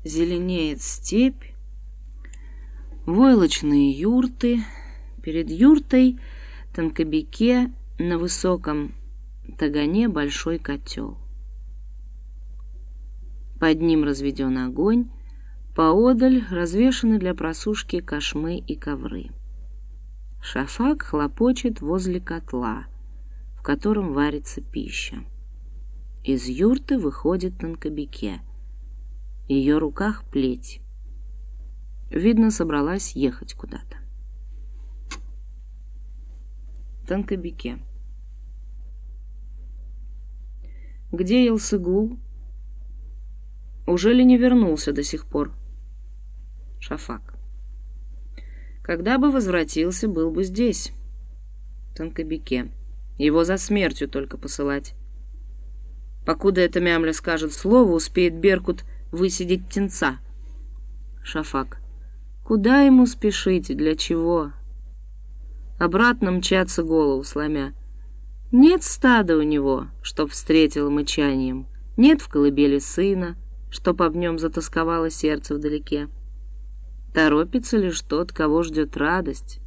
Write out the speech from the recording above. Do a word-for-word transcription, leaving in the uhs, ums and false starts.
Зеленеет степь, войлочные юрты. Перед юртой тонкобеке на высоком тагане большой котел. Под ним разведен огонь, поодаль развешаны для просушки кошмы и ковры. Шафак хлопочет возле котла, в котором варится пища. Из юрты выходит тонкобеке. В ее руках плеть. Видно, собралась ехать куда-то. Тонкобеке. Где Елсыгул? Уже ли не вернулся до сих пор? Шафак. Когда бы возвратился, был бы здесь. Тонкобеке. Его за смертью только посылать. Покуда эта мямля скажет слово, успеет Беркут высидеть птенца. Шафак. Куда ему спешить и для чего? Обратно мчаться голову сломя. Нет стада у него, чтоб встретил мычанием. Нет в колыбели сына, чтоб об нем затосковало сердце вдалеке. Торопится лишь тот, кого ждет радость,